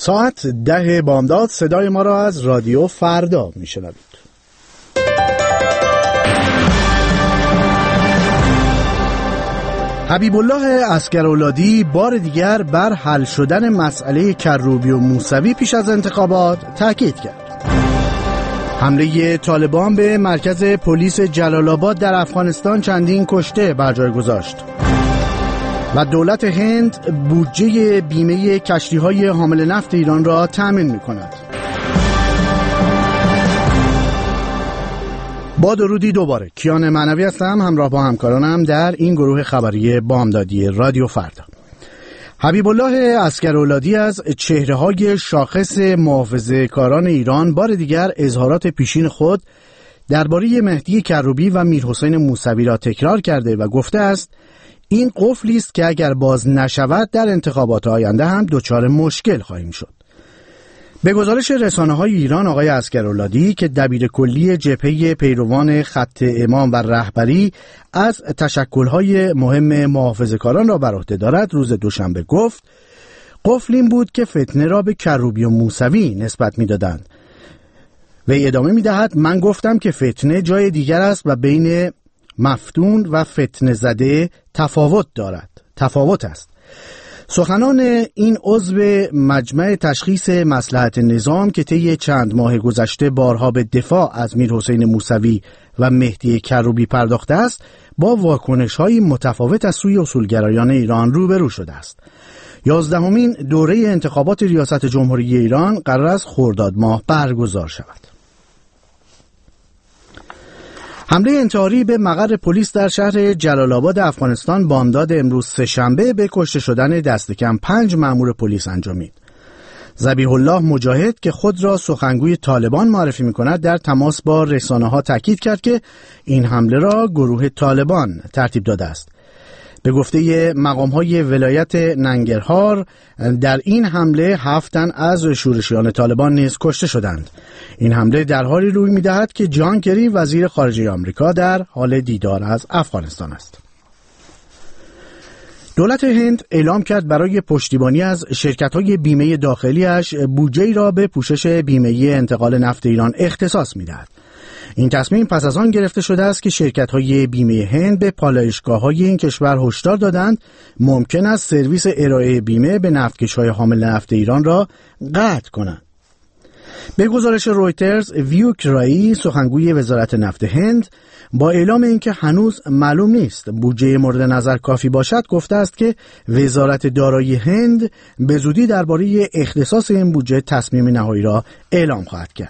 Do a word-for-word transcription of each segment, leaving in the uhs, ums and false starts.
ساعت ده بامداد صدای ما را از رادیو فردا میشنوید. حبیب الله عسگرولادی بار دیگر بر حل شدن مسئله کروبی و موسوی پیش از انتخابات تاکید کرد. حمله طالبان به مرکز پلیس جلال آباد در افغانستان چندین کشته بر جای گذاشت و دولت هند بودجه بیمه کشتی‌های حامل نفت ایران را تأمین می‌کند. با درودی دوباره کیان معنوی هستم، همراه با همکارانم در این گروه خبری بامدادی رادیو فردا. حبیب الله عسگرولادی از چهره‌های شاخص محافظه‌کاران ایران بار دیگر اظهارات پیشین خود درباره مهدی کروبی و میرحسین موسوی را تکرار کرده و گفته است این قفلی است که اگر باز نشود در انتخابات آینده هم دچار مشکل خواهیم شد. به گزارش رسانه‌های ایران، آقای عسگرولادی که دبیر کلی جبهه پیروان خط امام و رهبری از تشکل‌های مهم محافظه‌کاران را بر عهده دارد، روز دوشنبه گفت قفل این بود که فتنه را به کروبی و موسوی نسبت می‌دادند. وی ادامه می‌دهد من گفتم که فتنه جای دیگر است و بین مفتون و فتنه زده تفاوت دارد تفاوت است. سخنان این عضو مجمع تشخیص مصلحت نظام که طی چند ماه گذشته بارها به دفاع از میرحسین موسوی و مهدی کروبی پرداخته است، با واکنش‌های متفاوت از سوی اصولگرایان ایران روبرو شده است. یازدهمین دوره انتخابات ریاست جمهوری ایران قرار است خرداد ماه برگزار شود. حمله انتحاری به مقر پلیس در شهر جلال آباد افغانستان بامداد امروز سه‌شنبه به کشته شدن دست کم پنج مأمور پلیس انجامید. ذبیح الله مجاهد که خود را سخنگوی طالبان معرفی می‌کند در تماس با رسانه‌ها تاکید کرد که این حمله را گروه طالبان ترتیب داده است. به گفته مقام‌های ولایت ننگرهار در این حمله هفت تن از شورشیان طالبان نیز کشته شدند. این حمله در حالی روی می‌دهد که جان کری وزیر خارجه آمریکا در حال دیدار از افغانستان است. دولت هند اعلام کرد برای پشتیبانی از شرکت‌های بیمه داخلی‌اش بودجه‌ای را به پوشش بیمه انتقال نفت ایران اختصاص می‌دهد. این تصمیم پس از آن گرفته شده است که شرکت‌های بیمه هند به پالایشگاه‌های این کشور هشدار دادند ممکن است سرویس ارائه بیمه به نفتکش‌های حامل نفت ایران را قطع کنند. به گزارش رویترز، ویوک رایی سخنگوی وزارت نفت هند با اعلام اینکه هنوز معلوم نیست بودجه مورد نظر کافی باشد گفته است که وزارت دارایی هند به زودی درباره اختصاص این بودجه تصمیم نهایی را اعلام خواهد کرد.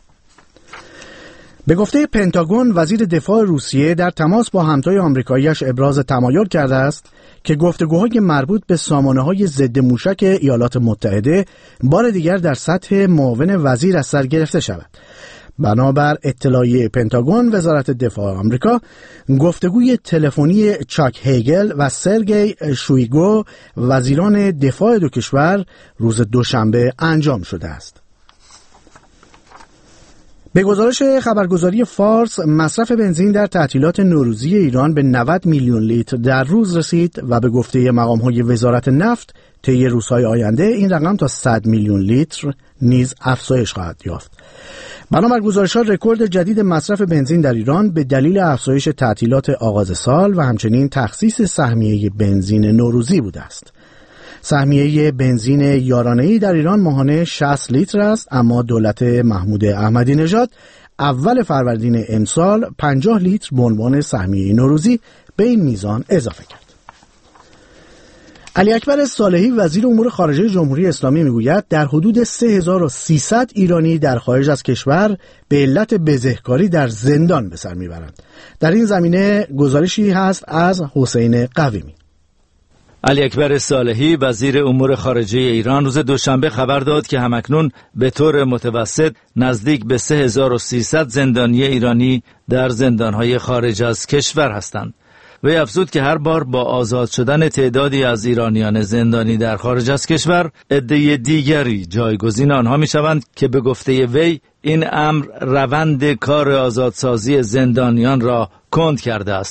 به گفته پنتاگون، وزیر دفاع روسیه در تماس با همتای آمریکایی‌اش ابراز تمایل کرده است که گفتگوهای مربوط به سامانه‌های ضد موشک ایالات متحده بار دیگر در سطح معاون وزیر از سر گرفته شود. بنابر اطلاعیه پنتاگون، وزارت دفاع آمریکا گفتگوی تلفنی چاک هیگل و سرگئی شویگو وزیران دفاع دو کشور روز دوشنبه انجام شده است. به گزارش خبرگزاری فارس، مصرف بنزین در تعطیلات نوروزی ایران به نود میلیون لیتر در روز رسید و به گفته مقام‌های وزارت نفت طی روزهای آینده این رقم تا صد میلیون لیتر نیز افزایش خواهد یافت. بنابر گزارش‌ها رکورد جدید مصرف بنزین در ایران به دلیل افزایش تعطیلات آغاز سال و همچنین تخصیص سهمیه بنزین نوروزی بوده است. سهمیه بنزین یارانه‌ای در ایران ماهانه شصت لیتر است، اما دولت محمود احمدی نژاد اول فروردین امسال پنجاه لیتر به عنوان سهمیه نوروزی به این میزان اضافه کرد. علی اکبر صالحی وزیر امور خارجه جمهوری اسلامی میگوید در حدود سه هزار و سیصد ایرانی در خارج از کشور به علت بزهکاری در زندان به سر میبرند. در این زمینه گزارشی هست از حسین قویمی. علی اکبر صالحی وزیر امور خارجه ایران روز دوشنبه خبر داد که همکنون به طور متوسط نزدیک به سه هزار و سیصد زندانی ایرانی در زندانهای خارج از کشور هستند. وی افزود که هر بار با آزاد شدن تعدادی از ایرانیان زندانی در خارج از کشور، عده دیگری جایگزین آنها می شوند که به گفته وی این امر روند کار آزادسازی زندانیان را کند کرده است.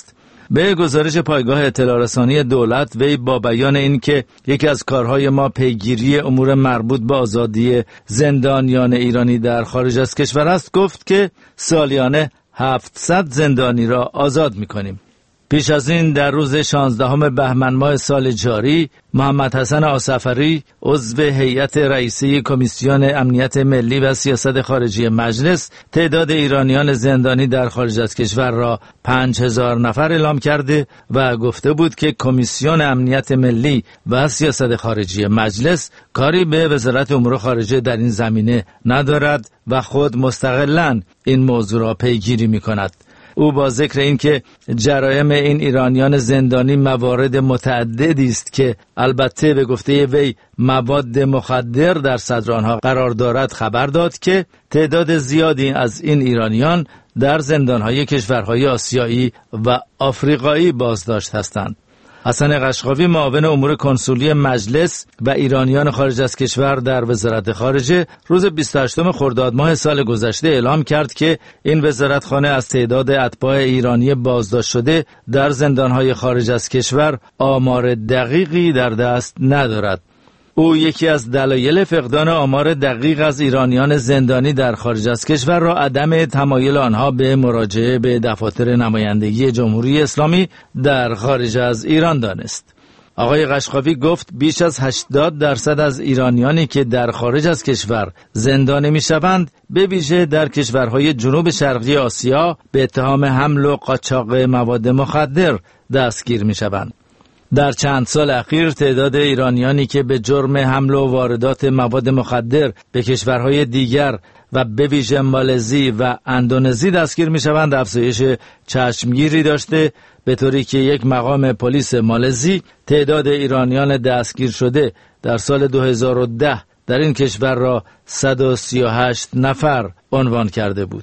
به گزارش پایگاه اطلاع رسانی دولت، وی با بیان این که یکی از کارهای ما پیگیری امور مربوط به آزادی زندانیان ایرانی در خارج از کشور است، گفت که سالیانه هفتصد زندانی را آزاد می‌کنیم. پیش از این در روز شانزدهم بهمن ماه سال جاری، محمد حسن آصفری، عضو هیئت رئیسه کمیسیون امنیت ملی و سیاست خارجی مجلس، تعداد ایرانیان زندانی در خارج از کشور را پنج هزار نفر اعلام کرده و گفته بود که کمیسیون امنیت ملی و سیاست خارجی مجلس کاری به وزارت امور خارجه در این زمینه ندارد و خود مستقلاً این موضوع را پیگیری می‌کند. او با ذکر این که جرایم این ایرانیان زندانی موارد متعددی است که البته به گفته وی مواد مخدر در صدر آنها قرار دارد، خبر داد که تعداد زیادی از این ایرانیان در زندانهای کشورهای آسیایی و آفریقایی بازداشت هستند. حسن قشقاوی، معاون امور کنسولی مجلس و ایرانیان خارج از کشور در وزارت خارجه، روز بیست و هشتم خرداد ماه سال گذشته اعلام کرد که این وزارتخانه از تعداد اتباع ایرانی بازداشت شده در زندانهای خارج از کشور آمار دقیقی در دست ندارد. او یکی از دلایل فقدان آمار دقیق از ایرانیان زندانی در خارج از کشور را عدم تمایل آنها به مراجعه به دفاتر نمایندگی جمهوری اسلامی در خارج از ایران دانست. آقای قشقاوی گفت بیش از هشتاد درصد از ایرانیانی که در خارج از کشور زندانی می‌شوند، به ویژه در کشورهای جنوب شرقی آسیا، به اتهام حمل و قاچاق مواد مخدر دستگیر می‌شوند. در چند سال اخیر تعداد ایرانیانی که به جرم حمل و واردات مواد مخدر به کشورهای دیگر و به ویژه مالزی و اندونزی دستگیر می‌شوند افزایش چشمگیری داشته، به طوری که یک مقام پلیس مالزی تعداد ایرانیان دستگیر شده در سال دو هزار و ده در این کشور را صد و سی و هشت نفر عنوان کرده بود.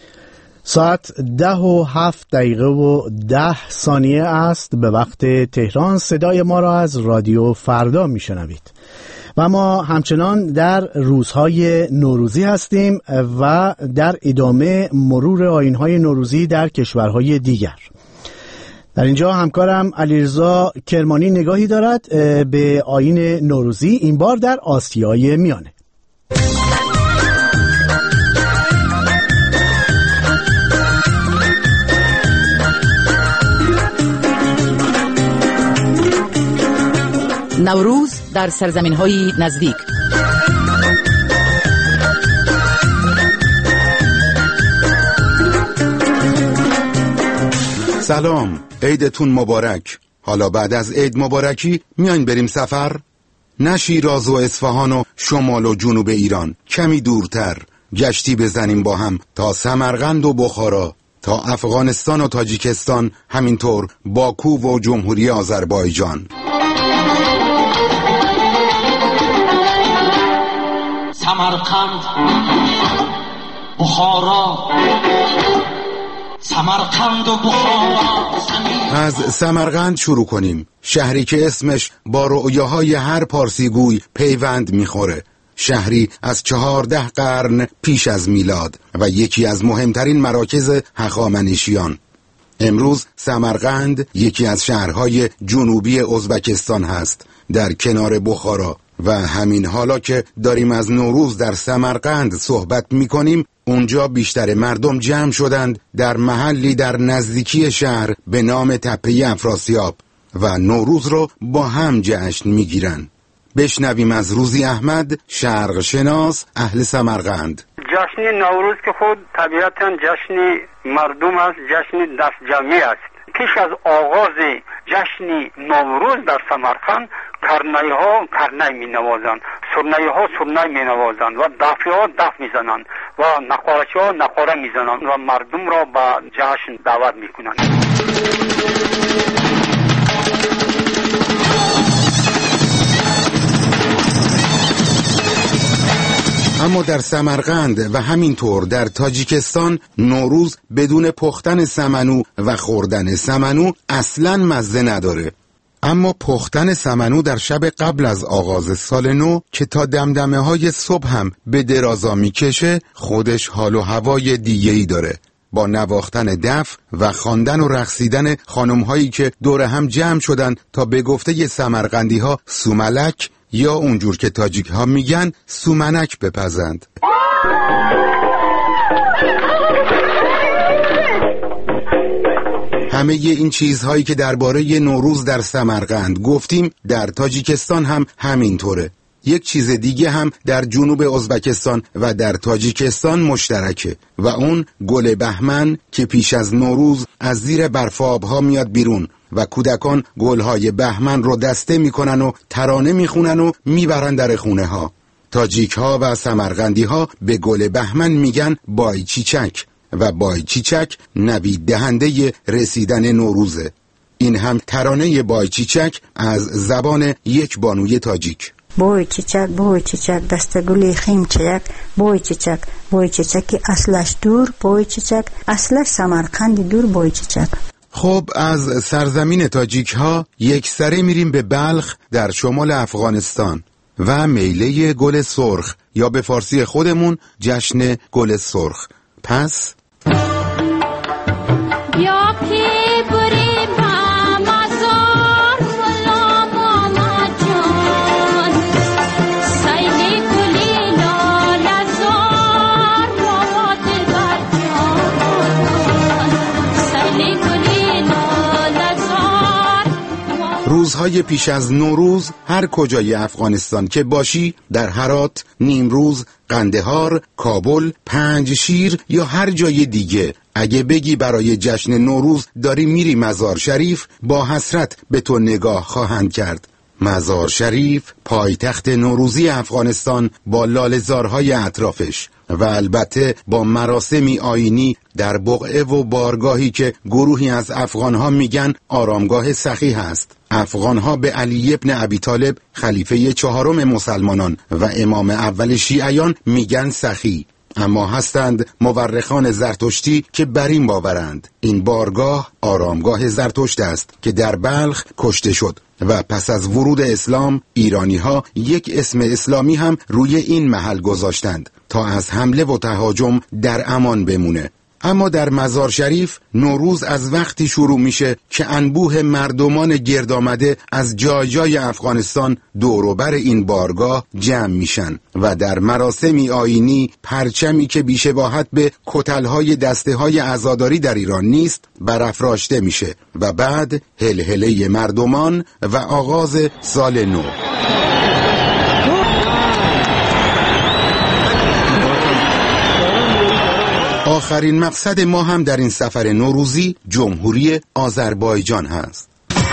ساعت ده و هفت دقیقه و ده ثانیه است به وقت تهران. صدای ما را از رادیو فردا میشنوید و ما همچنان در روزهای نوروزی هستیم و در ادامه مرور آیین‌های نوروزی در کشورهای دیگر. در اینجا همکارم علیرضا کرمانی نگاهی دارد به آیین نوروزی، این بار در آسیای میانه. نوروز در سرزمین‌های نزدیک. سلام، عیدتون مبارک. حالا بعد از عید مبارکی میاین بریم سفر؟ نه شیراز و اصفهان و شمال و جنوب ایران، کمی دورتر گشتی بزنیم با هم تا سمرقند و بخارا، تا افغانستان و تاجیکستان، همینطور باکو و جمهوری آذربایجان. سمرقند، بخارا، سمرقند و بخارا. از سمرقند شروع کنیم، شهری که اسمش با رؤیاهای هر پارسیگوی پیوند میخوره. شهری از چهارده قرن پیش از میلاد و یکی از مهمترین مراکز هخامنشیان. امروز سمرقند یکی از شهرهای جنوبی ازبکستان هست، در کنار بخارا. و همین حالا که داریم از نوروز در سمرقند صحبت میکنیم، اونجا بیشتر مردم جمع شدند در محلی در نزدیکی شهر به نام تپه افراسیاب و نوروز رو با هم جشن میگیرن. بشنویم از روزی احمد، شرق شناس اهل سمرقند. جشن نوروز که خود طبیعتاً جشن مردم است، جشن دست جمعی است. پیش از آغاز جشن نوروز در سمرقند کرنای ها کرنای می نوازند، سرنای ها سرنای می نوازند و دفی ها دف می زنند و نقارچی ها نقاره می زنند و مردم را به جشن دعوت می کنند. اما در سمرقند و همینطور در تاجیکستان نوروز بدون پختن سمنو و خوردن سمنو اصلاً مزه نداره. اما پختن سمنو در شب قبل از آغاز سال نو که تا دمدمه های صبح هم به درازا میکشه، خودش حال و هوای دیگه‌ای داره. با نواختن دف و خواندن و رقصیدن خانم‌هایی که دور هم جمع شدن تا به گفته سمرقندی‌ها سوملک یا اونجور که تاجیک‌ها میگن سومنک بپزند. همه این چیزهایی که درباره نوروز در سمرقند گفتیم در تاجیکستان هم همینطوره. یک چیز دیگه هم در جنوب ازبکستان و در تاجیکستان مشترکه و اون گل بهمن که پیش از نوروز از زیر برفاب‌ها میاد بیرون و کودکان گل‌های بهمن رو دسته میکنن و ترانه میخونن و میبرن در خونه ها. تاجیک‌ها و سمرقندی‌ها به گل بهمن میگن بای چیچک و بای چیچک نوید دهنده رسیدن نوروزه. این هم ترانه بای چیچک از زبان یک بانوی تاجیک. بای چیچک بای چیچک دست گلی خیم چیک بای چیچک بای چیچکی اصلش دور بای چیچک اصلش سمرقند دور بای چیچک. خب از سرزمین تاجیک ها یک سره میریم به بلخ در شمال افغانستان و میله گل سرخ یا به فارسی خودمون جشن گل سرخ. پس یا پی بری مامازار غلام آمد جان سیلی گلی لالزار بابا دلبر جان سیلی گلی لالزار. روزهای پیش از نوروز هر کجای افغانستان که باشی در هرات، نیمروز، قندهار، کابل، پنجشیر یا هر جای دیگه اگه بگی برای جشن نوروز داری میری مزار شریف با حسرت به تو نگاه خواهند کرد. مزار شریف پایتخت نوروزی افغانستان با لاله‌زارهای اطرافش و البته با مراسمی آیینی در بقعه و بارگاهی که گروهی از افغانها میگن آرامگاه سخی هست. افغانها به علی ابن ابی طالب خلیفه چهارم مسلمانان و امام اول شیعیان میگن سخی، اما هستند مورخان زرتشتی که بر این باورند این بارگاه آرامگاه زرتشت است که در بلخ کشته شد و پس از ورود اسلام ایرانی ها یک اسم اسلامی هم روی این محل گذاشتند تا از حمله و تهاجم در امان بمونه. اما در مزار شریف نوروز از وقتی شروع میشه که انبوه مردمان گرد آمده از جای جای افغانستان دوروبر این بارگاه جمع میشن و در مراسمی آیینی پرچمی که بیشباهت به کتلهای دسته های عزاداری در ایران نیست برافراشته میشه و بعد هلهله مردمان و آغاز سال نو. آخرین مقصد ما هم در این سفر نوروزی جمهوری آذربایجان هست.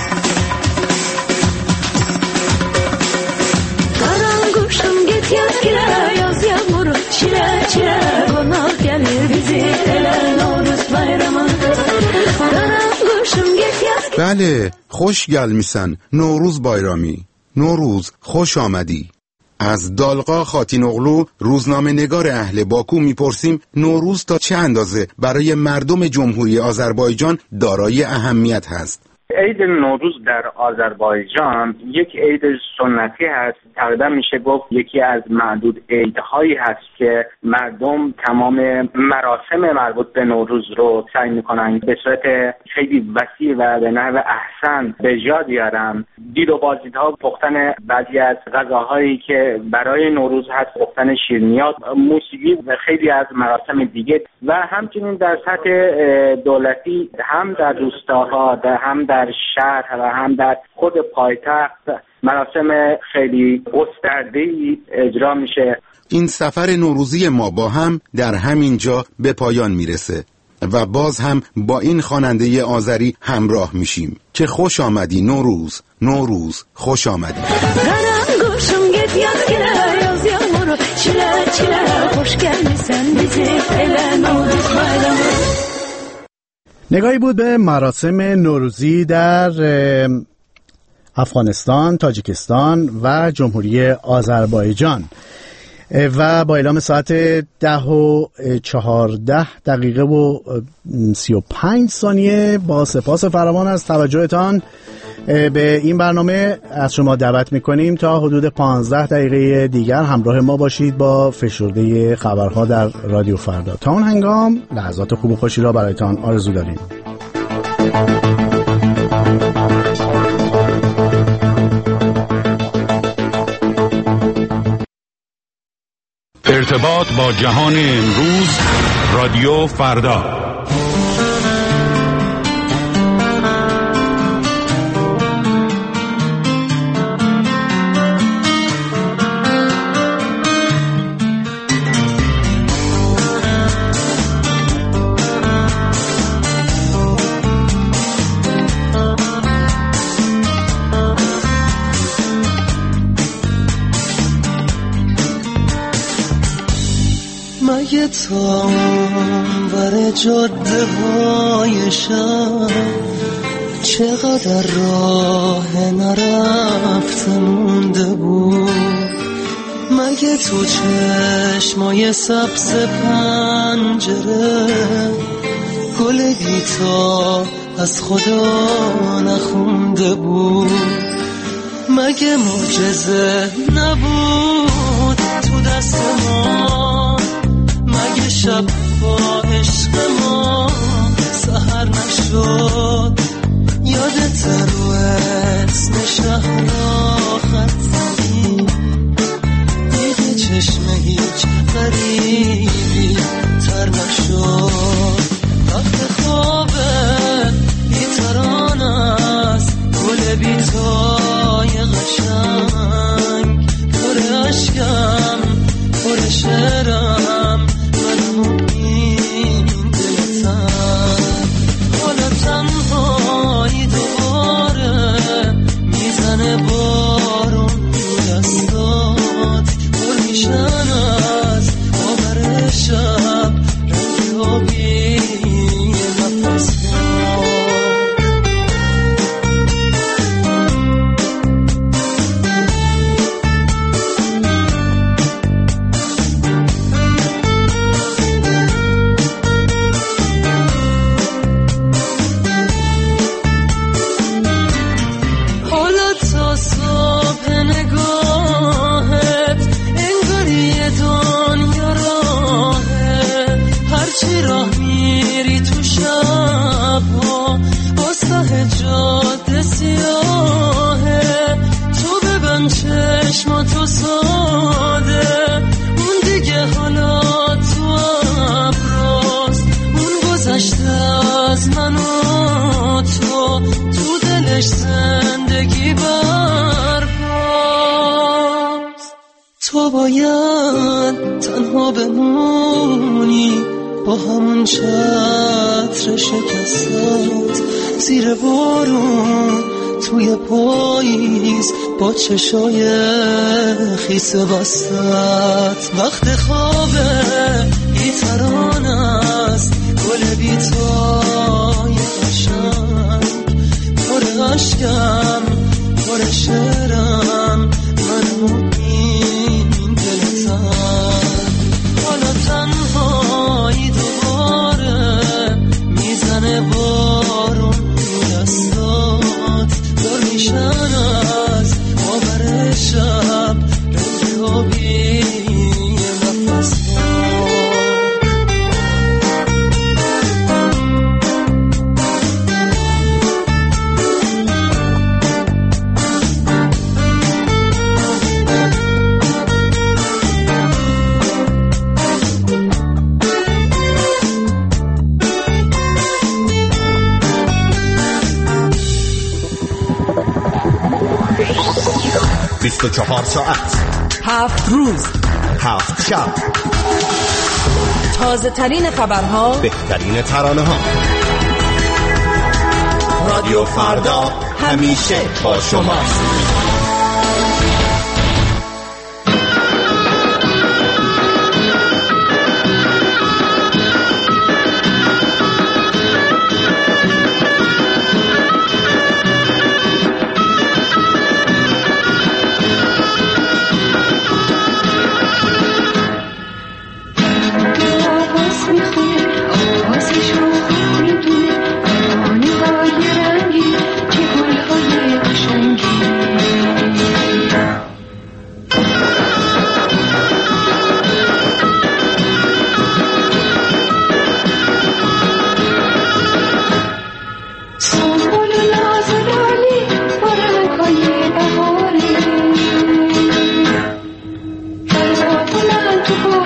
بله، خوش گل میسن. نوروز بایرامی، نوروز خوش آمدی. از دالقا خاتین اغلو روزنامه نگار اهل باکو میپرسیم نوروز تا چه اندازه برای مردم جمهوری آذربایجان دارای اهمیت هست؟ عید نوروز در آذربایجان یک عید سنتی هست. تقریبا میشه گفت یکی از معدود عیدهایی هست که مردم تمام مراسم مربوط به نوروز رو سعی میکنن به صورت خیلی وسیع و به نحو احسن به جا بیارن. دید و بازدیدها، پختن بعضی از غذاهایی که برای نوروز هست، پختن شیرینیات، موسیقی و خیلی از مراسم دیگه و همچنین در سطح دولتی هم در روستاها هم در شهر و هم در خود پایتخت مراسم خیلی گسترده‌ای اجرا میشه. این سفر نوروزی ما با هم در همین جا به پایان میرسه و باز هم با این خواننده آذری همراه میشیم که خوش آمدی نوروز، نوروز خوش آمدی. نگاهی بود به مراسم نوروزی در افغانستان، تاجیکستان و جمهوری آذربایجان. و با اعلام ساعت ده و چهارده دقیقه و سی و پنج ثانیه با سپاس فراوان از توجهتان به این برنامه از شما دعوت میکنیم تا حدود پانزده دقیقه دیگر همراه ما باشید با فشرده خبرها در رادیو فردا. تا اون هنگام لحظات خوب و خوشی را برایتان آرزو داریم. ارتباط با جهان امروز، رادیو فردا. مگه تا ور جاده های شب چقدر راه نرفته مونده بود، مگه تو چشمای سبز پنجره گل بیتا از خدا نخونده بود، مگه معجزه نبود تو دست ما، مگه شب با عشق ما سحر نشد، یادت رو اسم شهر خط زدی، دیگه چشم هیچ غریبی تر نشد، وقت خوابه بیتران است گل بیتای قشنگ، پر عشقم پر شعرم منو این دلتن، حالا تنهایی دوباره میزنه بارون دستات، پر میشن از آبر شب رنگ آبی نفس چی راه میری تو شبها با سه جاده سیاهه، تو ببند چشماتو ساده، اون دیگه حالا تو ابراست، اون گذشته از من و تو، تو دلش زندگی برپاست، تو باید تنها بمونی با همون چتر شکستت زیر بارون توی پاییز با چشای خیس بستت، وقت خوابه بیتران است گل بیتای قشنگ، پر عشقم پر شعرم منو این دلتن، حالا تنهایی دوباره میزنه بارون دستات، دار میشن از آبر شب رنگ آبی نفس بیست و چهار ساعت، هفت روز، هفت شب، تازه ترین خبرها، بهترین ترانه ها. رادیو فردا همیشه با شماست.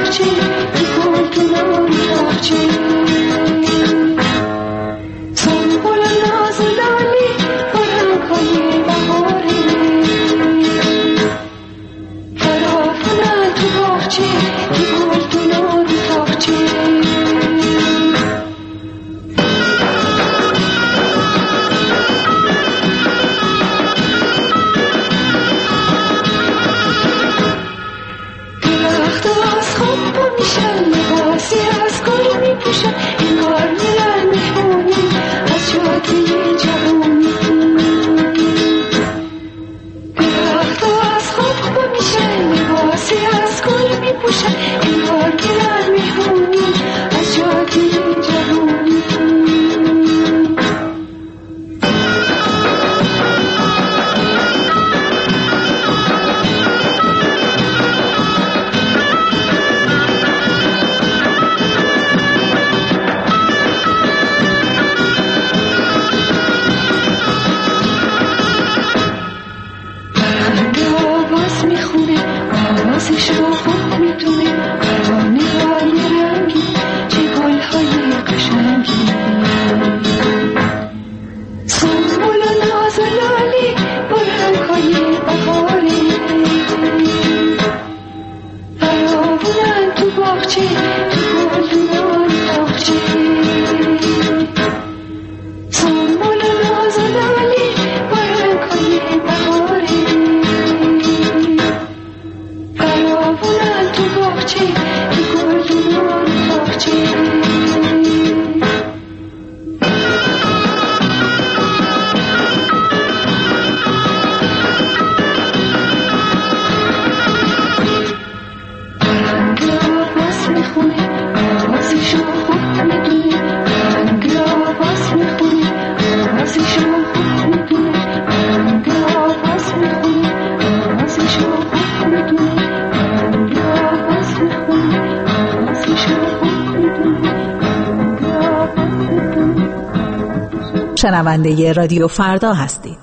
شنونده رادیو فردا هستید.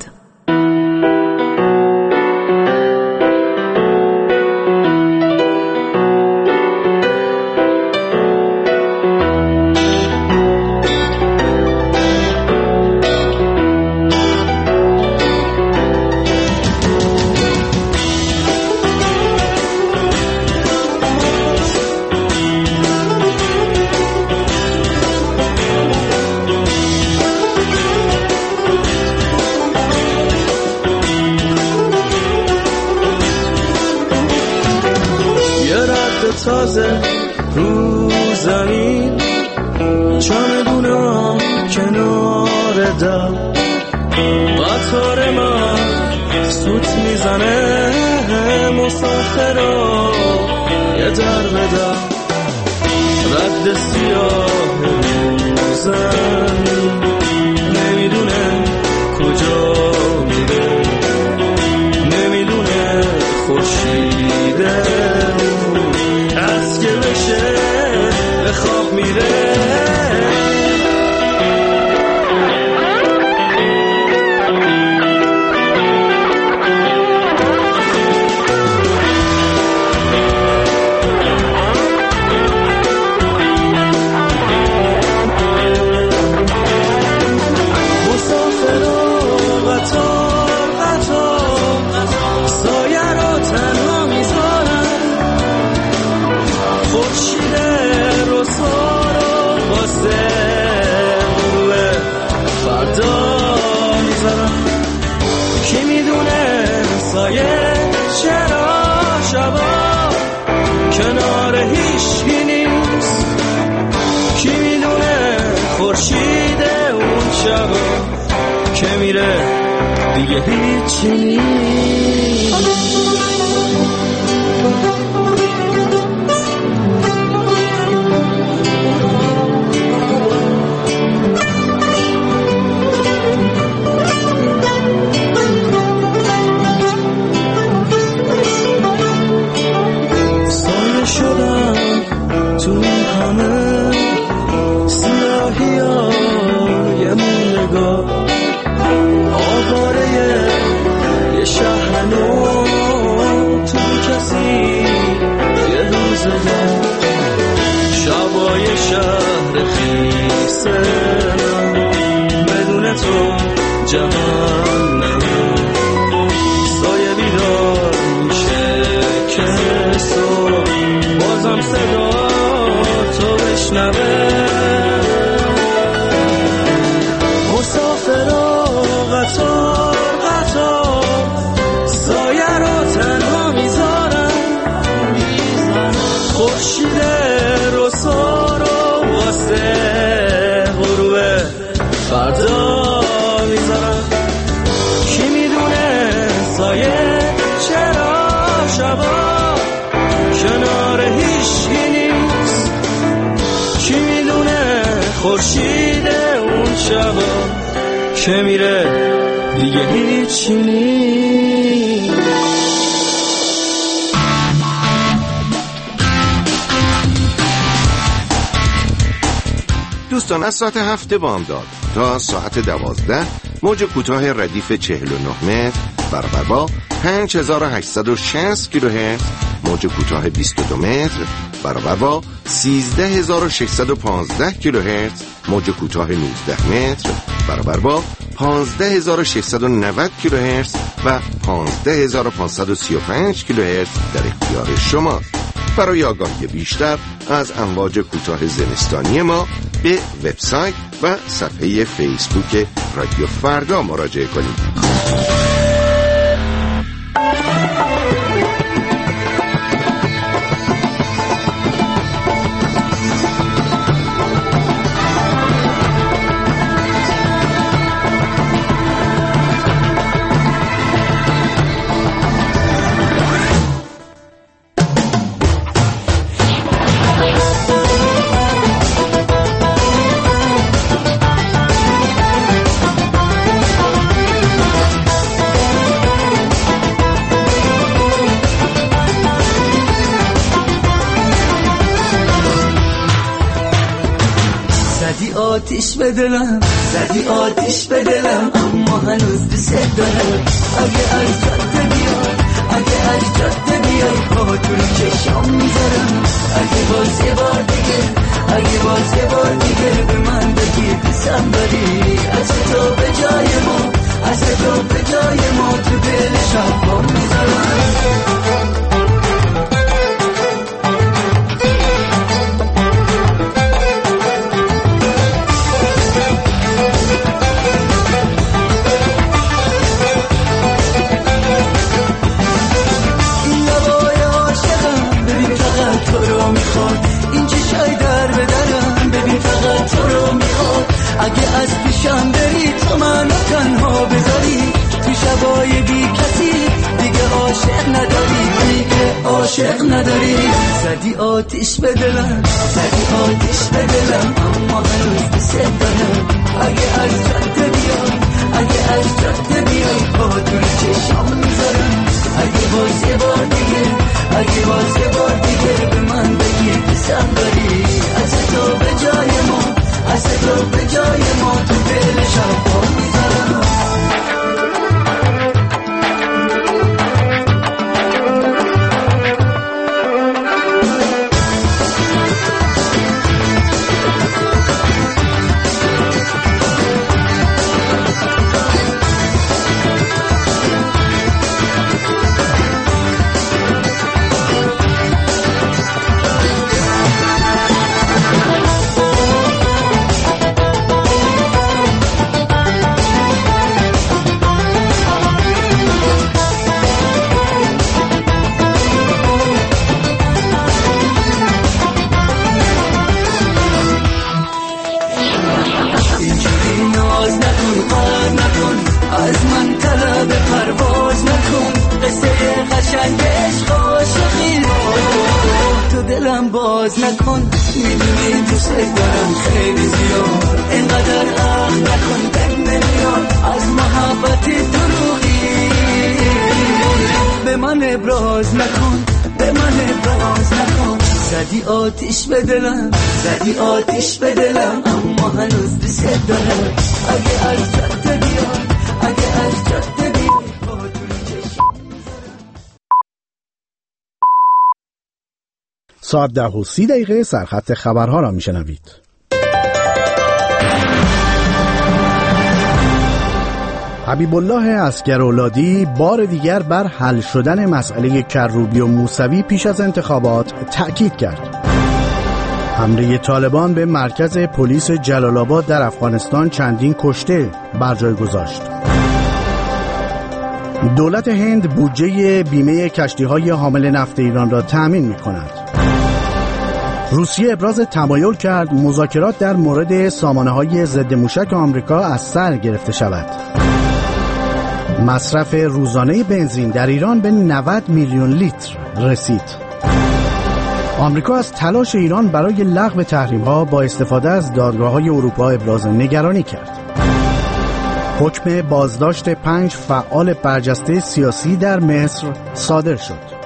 تازه رو زمین چمدونم کنار در قطار من سوت میزنه مسافرا یه در به در رد سیاه رو زمین نمیدونه کجا میره نمیدونه خورشیده از که بشه به خواب میره که میره دیگه هیچی نیست سایه شدم تو همه سیاهی های نگاه آواره یه شهر واسه من، بدون تو جهان سایه بیدار میشه که صبح بازم صدا تو بشنوه. مسافرا قطار قطار سایه رو تنها میذارن، خورشید رسا رو واسه غروب فردا میذارن. کی میدونه سایه چرا شبا کنار هیچی نیست، کی میدونه خورشید اون شبا که میره دیگه هیچی نیست. دوستان از ساعت هفت بامداد تا ساعت دوازده موج کوتاه ردیف چهل و نه متر برابر با پنج هزار و هشتصد و شصت کیلوهرتز، موج کوتاه بیست و دو متر برابر با سیزده هزار و ششصد و پانزده کیلوهرتز، موج کوتاه نوزده متر برابر با پانزده هزار و ششصد و نود کیلوهرتز و پانزده هزار و پانصد و سی و پنج کیلوهرتز در اختیار شما. برای آگاهی بیشتر از امواج کوتاه زمستانی ما به وبسایت و صفحه فیسبوک رادیو فردا مراجعه کنید. آتیش به دلم، زدی آتیش به دلم، اما هنوز دوست دارم. اگه از جاده بیای، اگه از جاده بیای، پا تو چشام میذارم. اگه باز یه بار دیگه، اگه باز یه بار دیگه به من بگی دوستم داری، از تو به جای ما، از تو به جای ما تو دل شب پا میذارم. اگه از پیشم بری تو منو تنها بذاری، تو شبای بی کسی دیگه عاشق نداری، دیگه عاشق نداری. زدی آتیش به دلم، زدی آتیش به دلم، اما هنوز دوست دارم. اگه از جاده بیای، اگه از جاده بیای، پا تو چشام میذارم. اگه باز یه بار دیگه، اگه باز یه بار دیگه به من بگی دوستم داری، از تو به جای ما، از تو به جای ما تو دل شب پا میذارم. دلم باز نکن، میدونی دوست دارم خیلی زیاد، اینقدر عقل نکن بین میلیون از محبت دروغی، به من ابراز نکن، به من ابراز نکن. زدی آتیش به دلم، زدی آتیش به دلم، اما هنوز دوست دارم. اگه از جاده بیای، اگه از جاده بیای، ساعت ده و سی دقیقه سرخط خبرها را میشنوید. حبیب الله عسگرولادی بار دیگر بر حل شدن مسئله کروبی و موسوی پیش از انتخابات تأکید کرد. حمله طالبان به مرکز پلیس جلال آباد در افغانستان چندین کشته بر جای گذاشت. دولت هند بودجه بیمه کشتی‌های حامل نفت ایران را تأمین می‌کند. روسیه ابراز تمایل کرد مذاکرات در مورد سامانه‌های ضد موشک آمریکا از سر گرفته شود. مصرف روزانه بنزین در ایران به نود میلیون لیتر رسید. آمریکا از تلاش ایران برای لغو تحریم‌ها با استفاده از دادگاه‌های اروپا ابراز نگرانی کرد. حکم بازداشت پنج فعال برجسته سیاسی در مصر صادر شد.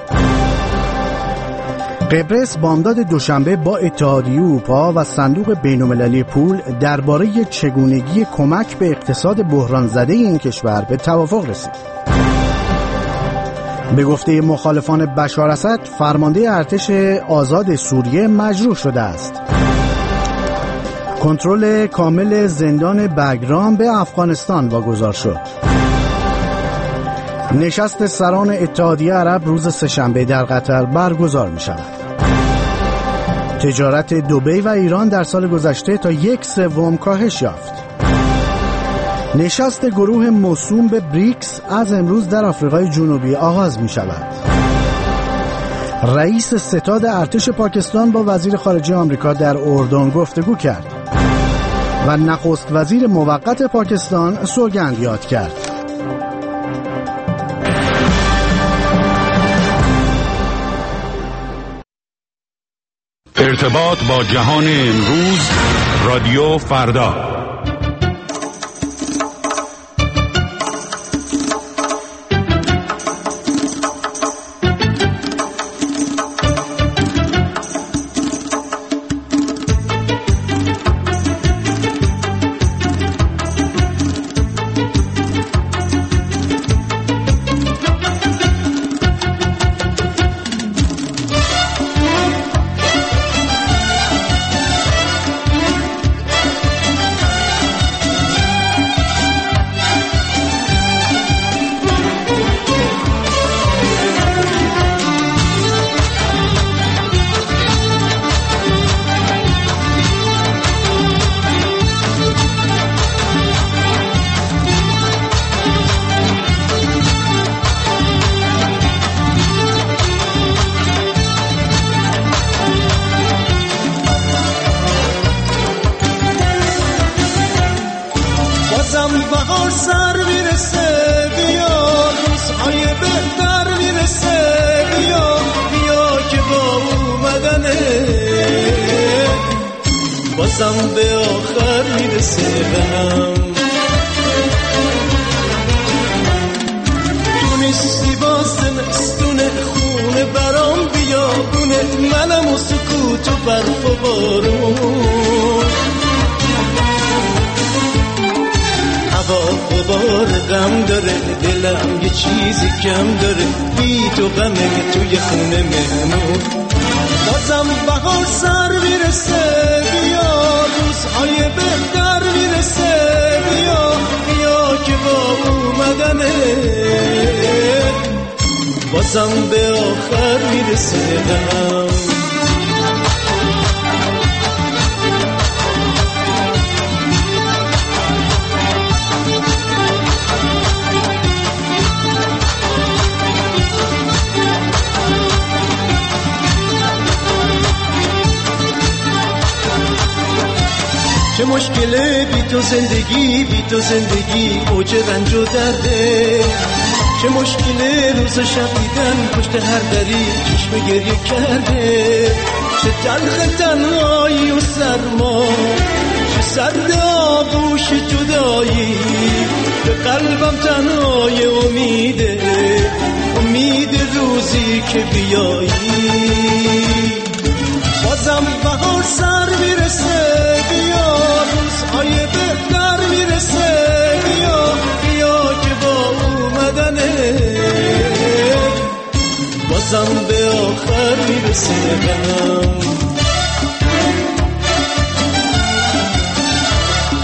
قبرس بامداد دوشنبه با اتحادیه اروپا و صندوق بین‌المللی پول درباره چگونگی کمک به اقتصاد بحران زده این کشور به توافق رسید. به گفته مخالفان بشار اسد، فرمانده ارتش آزاد سوریه مجروح شده است. کنترل کامل زندان بگرام به افغانستان واگذار شد. نشست سران اتحادیه عرب روز سه‌شنبه در قطر برگزار می شود. تجارت دبی و ایران در سال گذشته تا یک سوم کاهش یافت. نشست گروه موسوم به بریکس از امروز در آفریقای جنوبی آغاز می شود. رئیس ستاد ارتش پاکستان با وزیر خارجه آمریکا در اردن گفتگو کرد و نخست وزیر موقت پاکستان سوگند یاد کرد. ارتباط با جهان امروز، رادیو فردا. بازم به آخر میرسه غم، تو نیستی با زمستون خونه برام بیابونه، منم و سکوت و برف و بارون، هوا غبار غم داره، دلم یه چیزی کم داره، بی تو غمه توی خونه مهمون. بازم بهار سر میرسه بیا، روزهای بهتر میرسه بیا، بیا که با اومدنه بازم به آخر میرسه غم. چه مشکله بی تو زندگی، بی تو زندگی اوج رنج و درده، چه مشکله روز و شب دیدن پشت هر دری چشم گریه کرده، چه تلخ تنهایی و سرما، چه سرد آغوش جدایی، به قلبم تنهای امیده، امید روزی که بیایی. بازم بهار سر میرسه بیا، روزهای بهتر میرسه بیا، بیا که با اومدنه بازم به آخر میرسه غم.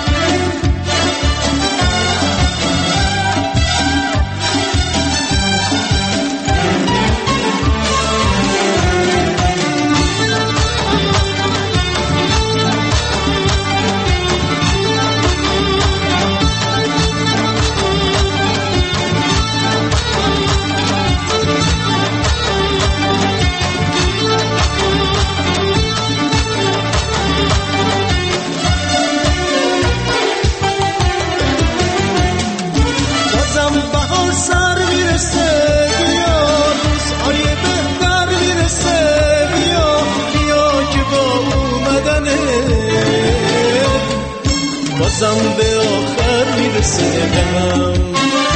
بازم به آخر میرسه غم.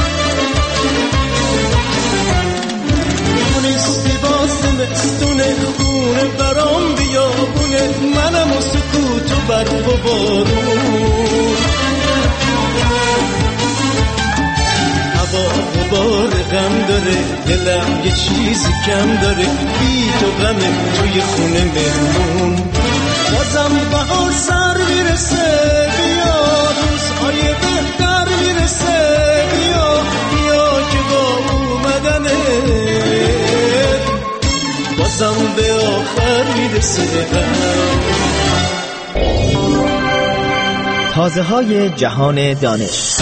نیستی باز مستونه خونه برام بیابونه، منم و سکوت و برف و بارون. هوا غبار غم داره، دلم یه چیزی کم داره، بی تو غمه توی خونه مهمون. بازم بهار سر میرسه، بیا روزهای بهتر میرسه، بیا بیا که با اومدنه بازم به آخر میرسه. تازه های جهان دانش.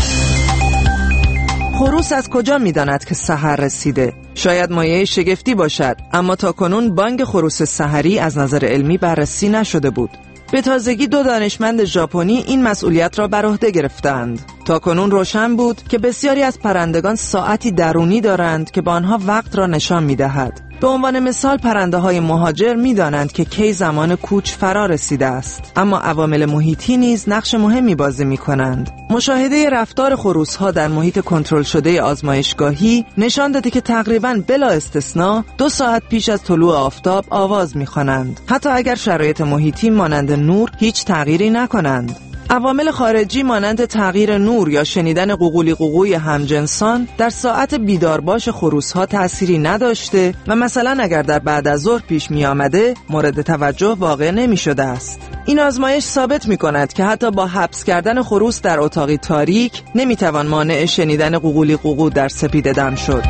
خروس از کجا میداند که سحر رسیده؟ شاید مایه شگفتی باشد، اما تاکنون بانگ خروس سحری از نظر علمی بررسی نشده بود. به تازگی دو دانشمند ژاپنی این مسئولیت را بر عهده گرفتند. تاکنون روشن بود که بسیاری از پرندگان ساعتی درونی دارند که با آنها وقت را نشان می‌دهد. به عنوان مثال پرنده های مهاجر می دانند که کی زمان کوچ فرا رسیده است، اما عوامل محیطی نیز نقش مهمی بازی می کنند. مشاهده رفتار خروس ها در محیط کنترل شده آزمایشگاهی نشان داده که تقریباً بلا استثناء دو ساعت پیش از طلوع آفتاب آواز می خوانند، حتی اگر شرایط محیطی مانند نور هیچ تغییری نکنند. عوامل خارجی مانند تغییر نور یا شنیدن قوقولی قوقوی همجنسان در ساعت بیدارباش خروس‌ها تأثیری نداشته و مثلا اگر در بعد از ظهر پیش می آمده مورد توجه واقع نمی شده است. این آزمایش ثابت می کند که حتی با حبس کردن خروس در اتاقی تاریک نمی توان مانع شنیدن قوقولی قوقو در سپیده دم شد.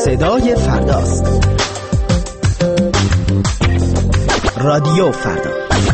صدای فرداست. رادیو فردا.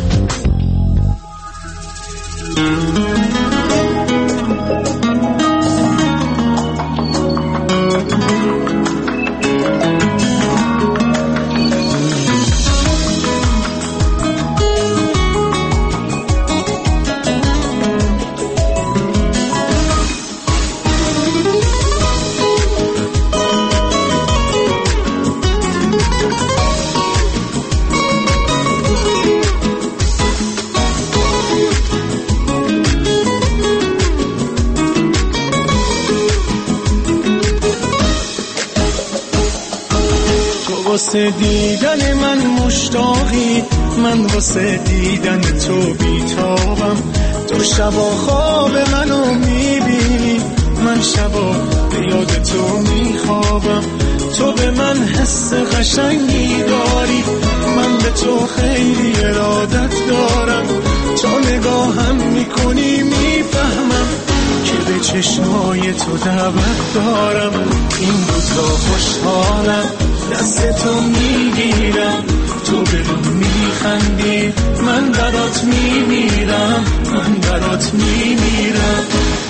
واسه دیدن من مشتاقی، من واسه دیدن تو بیتابم. تو شبا خواب منو میبینی، من شبا به یاد تو میخوابم. تو به من حس قشنگی داری، من به تو خیلی ارادت دارم. تا نگاهم میکنی میفهمم که به چشمای تو دعوت دارم. این روزا خوشحالم، دست تو میگیرم، تو به من میخندی، من برات میمیرم، من برات میمیرم.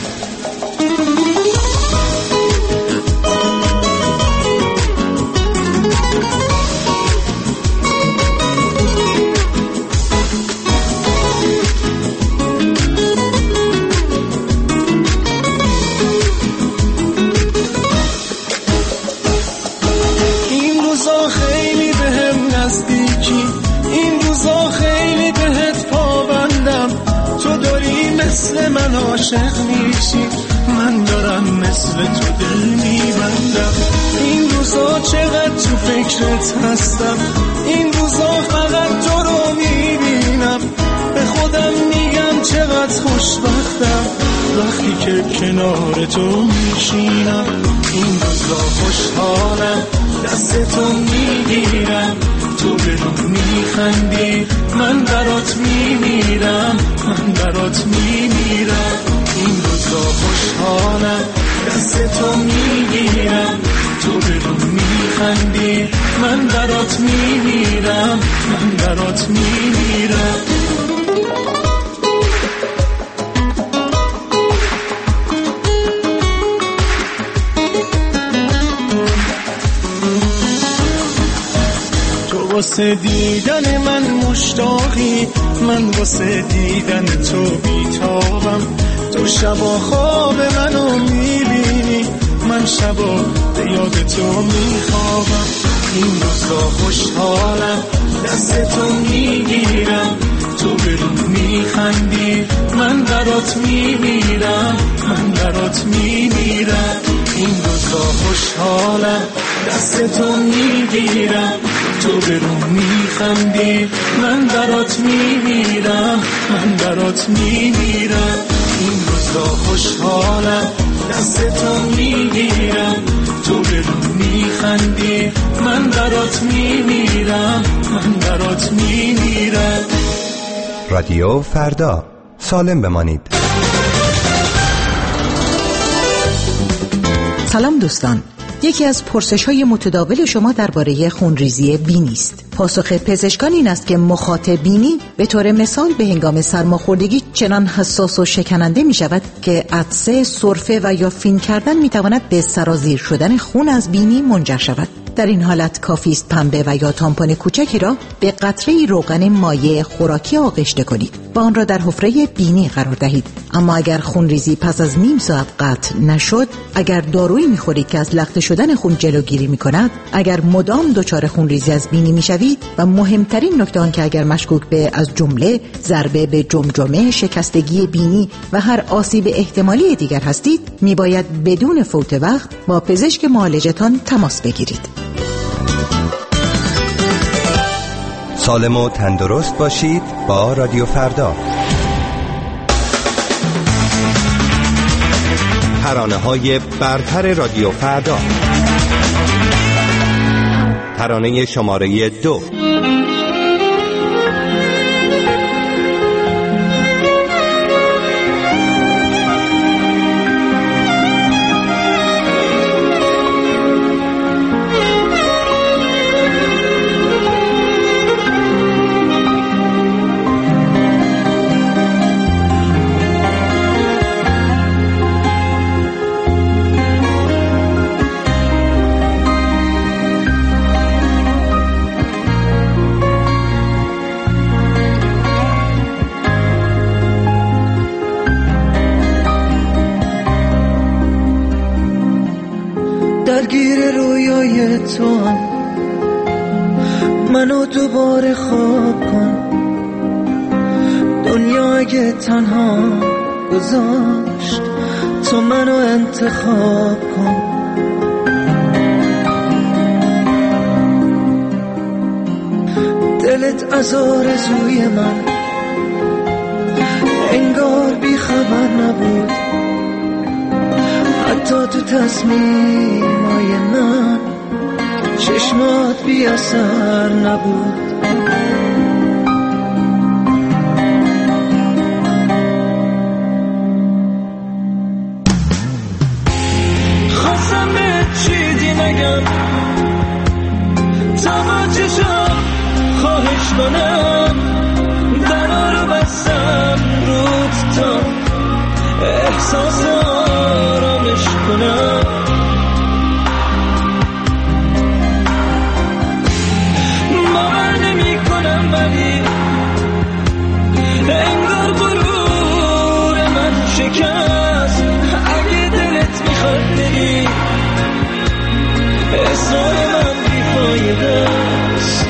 مثل من عاشق میشی، من دارم مثل تو دل میبندم. این روزا چقدر تو فکرت هستم، این روزا فقط تو رو میبینم. به خودم میگم چقدر خوشبختم وقتی که کنار تو میشینم. این روزا خوشحالم، دست تو میگیرم، تو به من میخندی، من برات میمیرم، من برات میمیرم. این روزا خوشحالم، دست تو میگیرم، تو به من میخندی، من برات میمیرم، من برات میمیرم. واسه دیدن من مشتاقی، من واسه دیدن تو بیتابم. تو شبا خواب منو میبینی، من شبا به یاد تو میخوابم. این روزا خوشحالم، دست تو میگیرم، تو به من میخندی، من برات میمیرم، من برات میمیرم. این روزا خوشحالم، دست تو میگیرم، تو به من میخندی، من برات میمیرم، من برات میمیرم. این روزا خوشحالم، دست تو میگیرم، تو به من میخندی، من برات میمیرم، من برات میمیرم. رادیو فردا، سالم بمانید. سلام دوستان، یکی از پرسش‌های متداول شما درباره خونریزی بینی است. پاسخ پزشکان این است که مخاط بینی به طور مثال به هنگام سرماخوردگی چنان حساس و شکننده می شود که عطسه، سرفه و یا فین کردن می تواند به سرازیر شدن خون از بینی منجر شود. در این حالت کافی است پنبه و یا تامپون کوچکی را به قطره‌ای روغن مایع خوراکی آغشته کنید و آن را در حفره بینی قرار دهید. اما اگر خونریزی پس از نیم ساعت قطع نشد، اگر دارویی می‌خورید که از لخته شدن خون جلوگیری می‌کند، اگر مدام دچار خونریزی از بینی می‌شوید و مهمترین نکته آن که اگر مشکوک به از جمله ضربه به جمجمه، شکستگی بینی و هر آسیب احتمالی دیگر هستید، می‌باید بدون فوت وقت با پزشک معالجتان تماس بگیرید. سالم و تندرست باشید با رادیو فردا. ترانه‌های برتر رادیو فردا. ترانه شماره دو. درگیر رویای تو هم، منو دوباره خواب کن. دنیا اگه تنها گذاشت تو منو انتخاب کن. دلت از آرزوی من انگار بی خبر نبود، حتی تو تصمیمای من چشمات بی اثر نبود. خواستم به چیزی نگم تا با چشم خواهش کنم، درا رو بستم رود تا احساس آرامش کنم. باور نمی کنم ولی انگار غرور من شکست. اگه دلت میخواد بری اصرار من بیفایده است.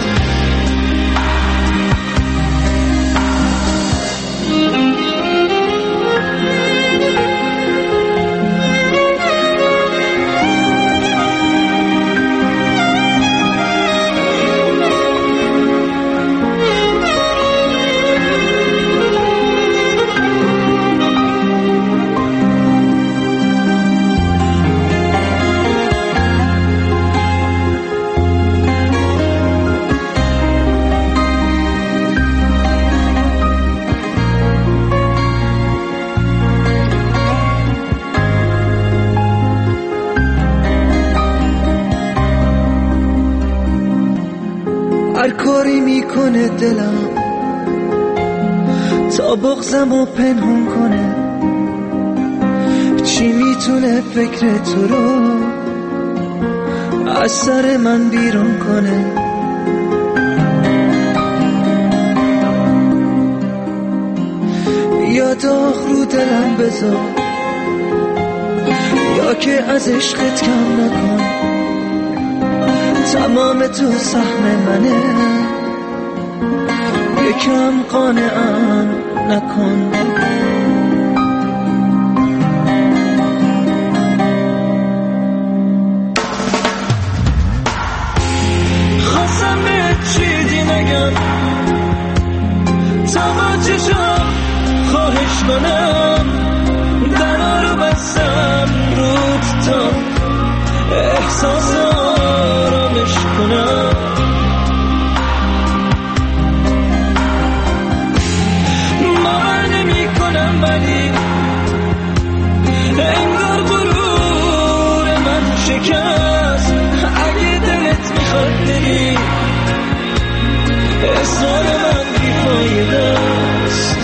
هر کاری میکنه دلم تا بغضمو پنهون کنه، چی میتونه فکر تو رو از سر من بیرون کنه. یا داغ رو دلم بذار یا که از عشقت کم نکن. تمام تو سهم منه، یکم قانعم نکن. خواستم به چیزی نگم تا با چشم خواهش کنم، درا رو بستم رود تا احساس آرامش کنم. باور نمی کنم ولی انگار غرور من شکست. اگه دلت میخواد بری اصرار من بیفایده است.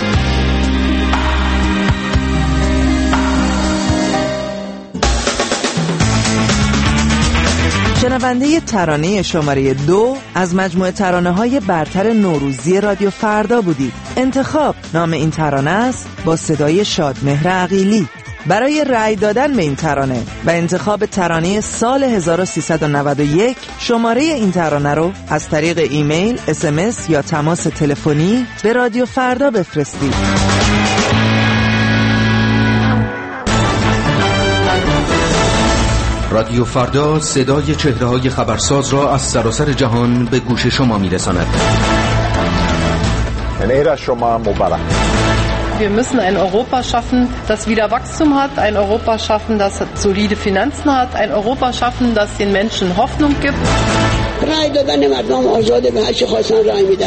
شنونده ترانه شماره دو از مجموعه ترانه های برتر نوروزی رادیو فردا بودید. انتخاب نام این ترانه است با صدای شادمهر عقیلی. برای رأی دادن به این ترانه و انتخاب ترانه سال هزار و سیصد و نود و یک شماره این ترانه رو از طریق ایمیل، اس ام اس یا تماس تلفنی به رادیو فردا بفرستید. رادیو فردا صدای چهره‌های خبرساز را از سراسر جهان به گوش شما می‌رساند. این شما مبارک. Wir müssen ein Europa schaffen, das wieder Wachstum hat, ein Europa schaffen, das solide Finanzen hat, ein Europa schaffen, das den Menschen Hoffnung gibt. رای دادن مردم آزاده، به هر چی خواستن رای میدن.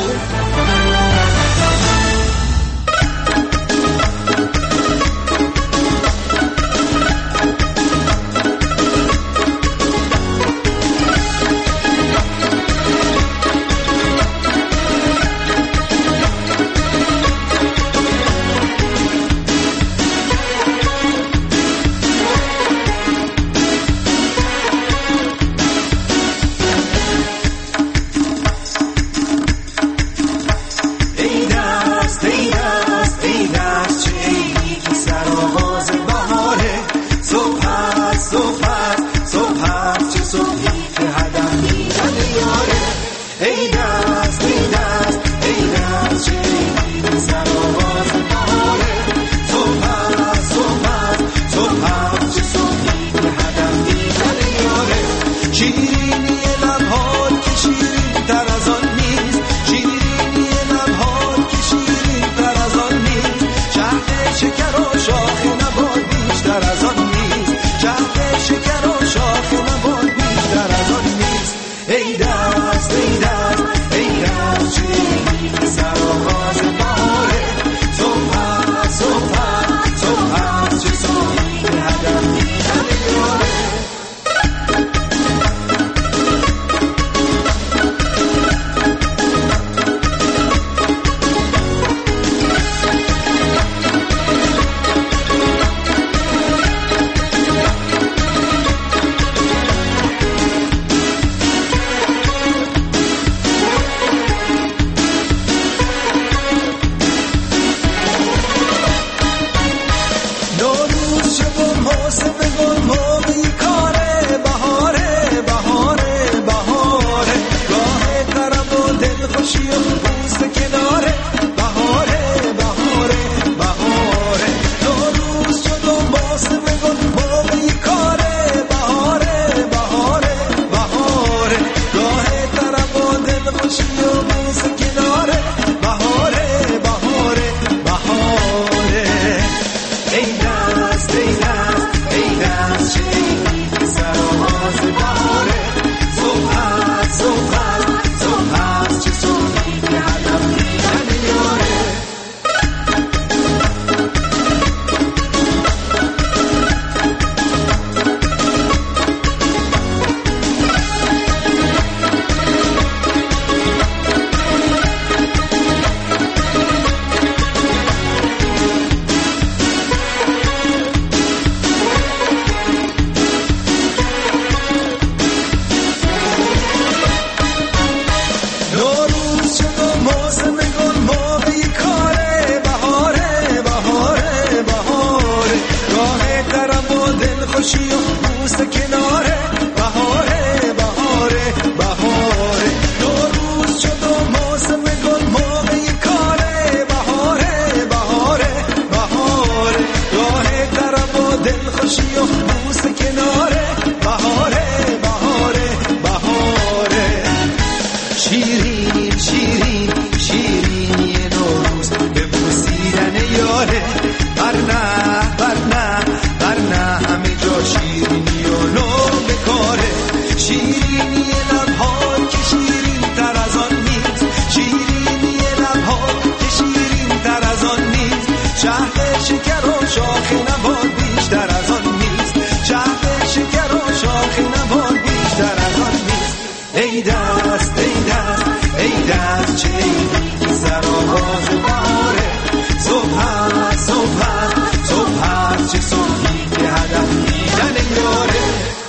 دلخوشی و بوسه کناره بهاره بهاره بهاره نوروز شد و موسم گل موقع کاره بهاره بهاره بهاره راه طرب و دلخوشی و بوسه کناره بهاره بهاره بهاره شیرین شیرین شیرینی نوروز به بوسیدن یاره برنه برنه برنه همه جا شیرینی و نو بکاره شیرینی لبها که شیرین تر از آن نیست شیرینی لبها که شیرین تر از آن نیست شهر شکر و شاخ نبات بیشتر از آن نیست شهر شکر و شاخ نبات بیشتر از آن نیست ای دست ای دست ای دست چه ایدی سرآغاز بهاره صبح هست صبح هست صبح هست چه صبحی که هدف دیدن یاره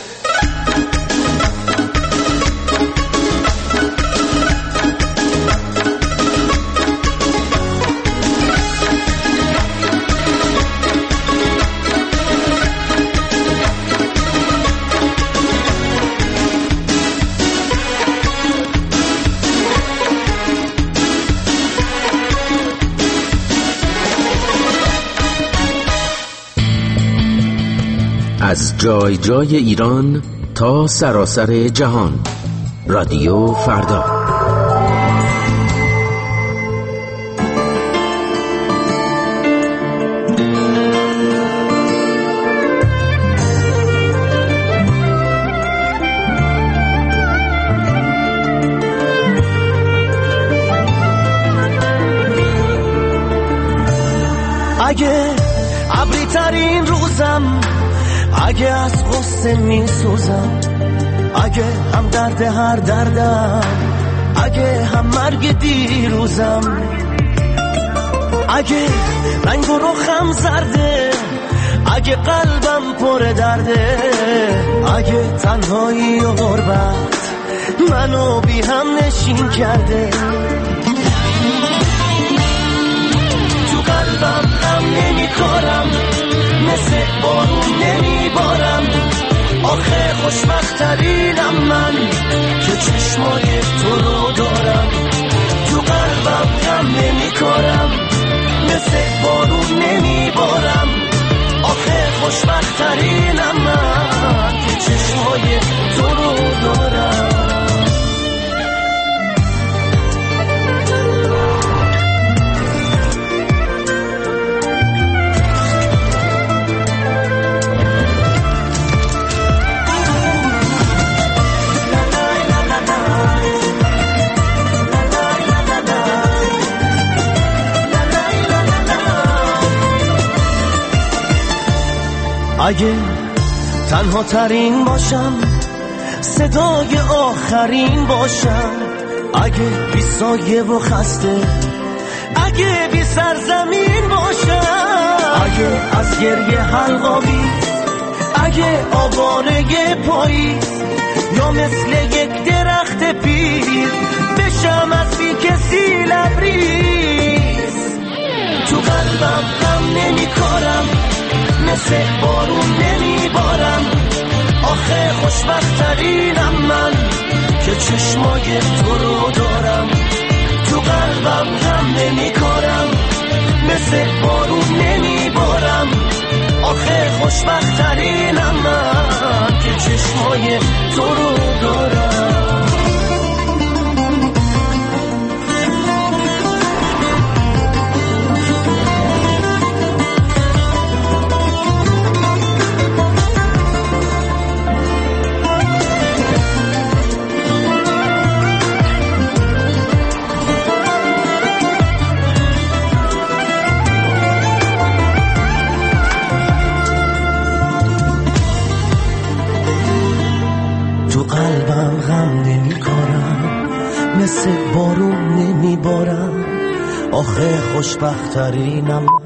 از جای جای ایران تا سراسر جهان، رادیو فردا. اگه ابری ترین روزم، اگه از غصه می سوزم، اگه هم درد هر دردم، اگه هم مرگ دیروزم، اگه رنگ و رخم زرده، اگه قلبم پر درده، اگه تنهایی و غربت منو بی هم نشین کرده، تو قلبم هم نمی کارم، مثل بارون نمی بارم، آخه خوشبخترینم من که چشمای تو رو دارم، تو قلبم هم نمی کارم، مثل بارون نمی بارم، آخه خوشبخترینم من که چشمای تو رو دارم. اگه تنها ترین باشم، صدای آخرین باشم، اگه بی سایه و خسته، اگه بی سرزمین باشم، اگه از گریه حلقاوی، اگه آواره پاییز، یا مثل یک درخت پیر بشم از بی کسی لبریز، تو قلبم غم نمی کارم، مثل بارون نمی بارم، آخه خوشبخترینم من که چشمای تو رو دارم، تو قلبم غم نمی کارم، مثل بارون نمی بارم، آخه خوشبخترینم من که چشمای تو رو دارم. مثل بارون نمی بارم، آخه خوشبخترینم